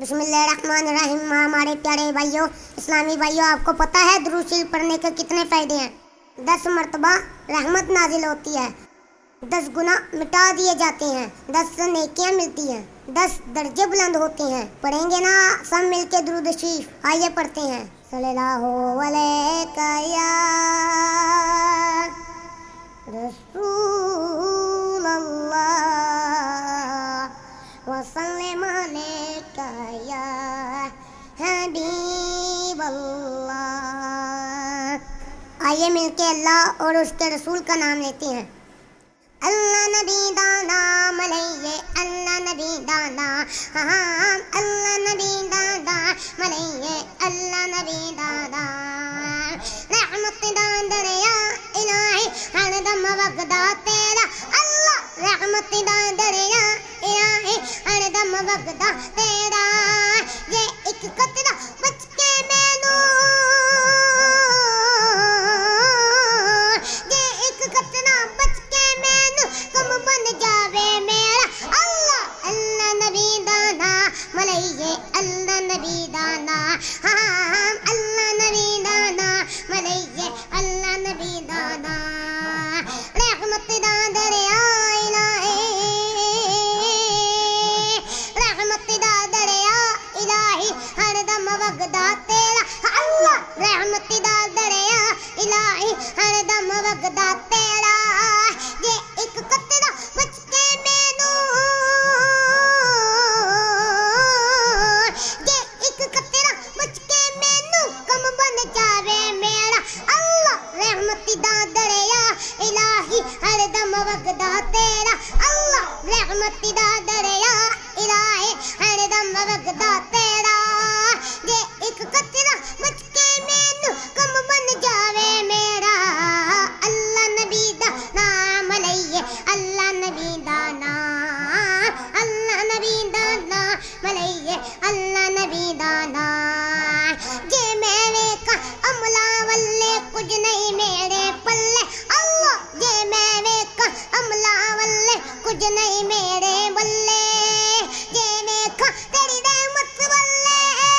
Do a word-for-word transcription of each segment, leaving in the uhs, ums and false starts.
बिस्मिल्लाहिर्रहमानिर्रहीम। हमारे प्यारे भाइयों, इस्लामी भाइयों, आपको पता है दुरूद शरीफ पढ़ने के कितने फ़ायदे हैं? दस मरतबा रहमत नाजिल होती है, दस गुना मिटा दिए जाते हैं, दस नेकियां मिलती हैं, दस दर्जे बुलंद होते हैं। पढ़ेंगे ना सब मिलके दुरूद शरीफ? आइए पढ़ते हैं। सल्लल्लाहु अलैका या रसूल अल्लाह व सल्लम अलैका या हबीब अल्लाह। आइए मिलके अल्लाह और उसके रसूल का नाम लेते हैं। अल्लाह नबी दा नाम लइए, अल्लाह नबी दा नाम, हाँ अल्लाह नबी दा नाम लइए, अल्लाह नबी दा नाम। रहमत दा दरिया इलाही हरदम वगदा तेरा, अल्लाह रहमत दा दरिया इलाही हरदम वगदा तेरा। ये एक कतरा बच के मैनू, ये एक कतरा बच के मैनू कम बन जावे मेरा। अल्लाह अल्लाह नबी दा नाम लइए, अल्लाह नबी दा नाम, हाँ अल्लाह नबी दा नाम लइए, अल्लाह नबी दा नाम। रहमत दा दरिया इलाही, रहमत दा दरिया इलाही हरदम वगदा तेरा, अल्लाह रहमत दा दरिया इलाही हरदम वगदा तेरा। ये एक कतरा बच के मैनू, ये एक कतरा बच के मैनू कम बन जावे मेरा। अल्लाह रहमत दा दरिया इलाही हरदम वगदा तेरा, अल्लाह रहमत दा दरिया इलाही हरदम वगदा तेरा। ये एक कतरा बच के मैनू कम बन जावे मेरा। अल्लाह नबी दा नाम लइए, अल्लाह नबी दा नाम, अल्लाह नबी दा नाम लइए, अल्लाह नबी दा नाम। जे मैंने का अमला वल्ले कुछ नहीं मेरे पल्ले, अल्लाह जे मैंने का अमला वल्ले कुछ नहीं मेरे बल्ले। जे देखा तेरी रहमत वल्ले,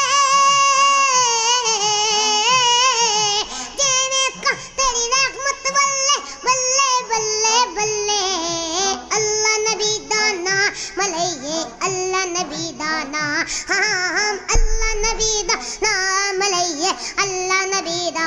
जे देखा तेरी रहमत वल्ले बल्ले बल्ले बल्ले। अल्लाह नबी दा नाम लइए, अल्लाह नबी दा नाम, हाँ अल्लाह नबी दा नाम लइए, अल्लाह नबी दा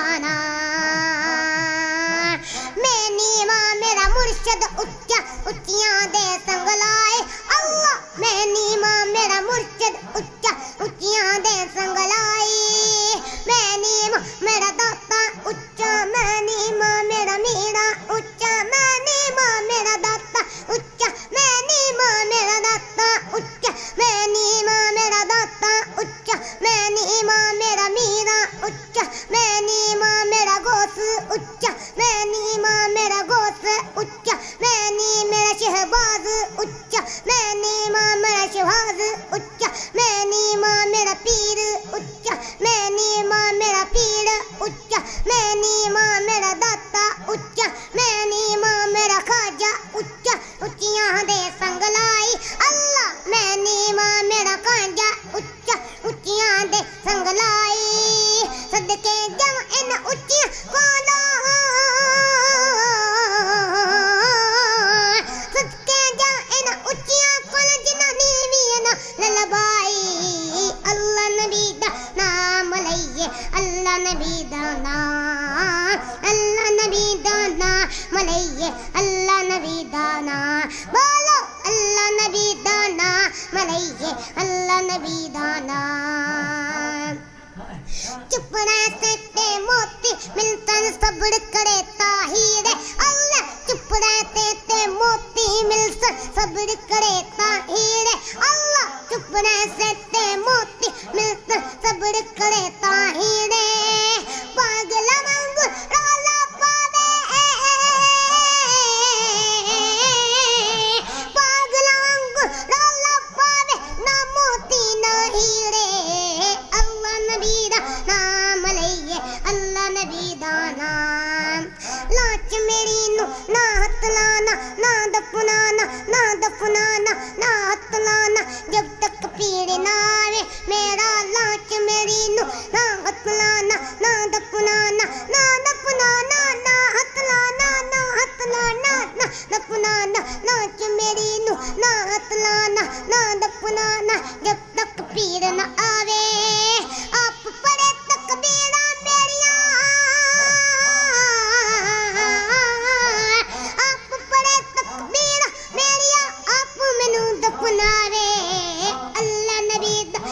नाम। मैनी मां मेरा मुर्शद उच्चा उच्चियां दे संग लाए, अल्लाह मैनी मां मेरा मुर्शद उच्चा उच्चियां दे संग लाई। मैनी मां मेरा दाता उच्चा, मैनी मां मेरा मीरा उच्चा, मैनी मां मेरा दाता उच्चा, मैनी मां मेरा दाता उच्चा, मैनी मां मेरा दाता उच्चा, मैनी मां मेरा मीरा उच्चा, मैनी मां मेरा गोस उच्चा, मैनी मां मेरा गोस उच्चा, मैनी मेरा शहबाज उच्चा, मैनी मां मेरा शहबाज उच्चा, मैनी मां मेरा पीर उच्चा, मैनी मां मेरा पीर उच्चा, मैनी मां मेरा दाता उच्चा, मैनी मां मेरा खाजा उच्चा उच्चियां दे संग लाई। अल्लाह मैनी मां मेरा खाजा उच्चा उच्चियां दे संग लाई। सदके जम इन उच्चियां कोला, सदके जम इन उच्चियां कोला जिन्हां नीवियां ना ललबाई। अल्लाह नबी दा नाम लइए, अल्लाह नबी दा नाम, अल्लाह नबी दा नाम लइए, अल्लाह नबी दा नाम। बोलो अल्लाह नबी दा नाम लइए, अल्लाह नबी दा नाम। चुपड़ा से ते मोती मिलतन सब्र करे ताहीरे, अल्लाह चुपड़ा ते ते मोती मिलतन सब्र करे ताहीरे, अल्लाह चुपड़ा से ते मोती मिलतन सब्र करे ताहीरे। पागल वांगू रोला पावे, पागल वांगू रोला पावे ना मोती ना हीरे। अल्लाह नबी दा नाम लइए, अल्लाह नबी दा नाम।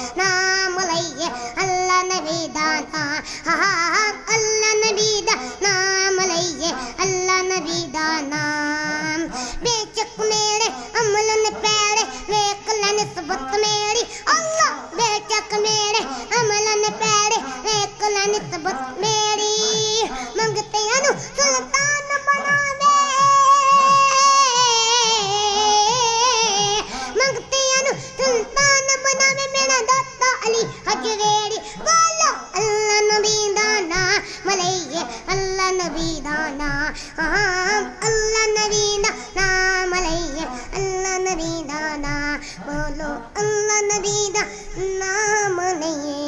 नाम लइए अल्लाह नबी दा नाम हा हा अल्लाह नबी दा नाम लइए अल्लाह नबी दा नाम बेशक मेरे अमल ने पैड़े वेख ले निस्बत मेरी अल्लाह बेशक मेरे अमल ने पैड़े वेख ले निस्बत मेरी मंगते अनु सुल्तान बनावे मंगते अनु सुल्तान बनावे मेरा दाता अली हजवेरी बोलो अल्लाह नबी दा नाम लइए अल्लाह नबी दा नाम अल्लाह नबी दा नाम लइए अल्लाह नबी दा नाम बोलो अल्लाह नबी दा नाम लइए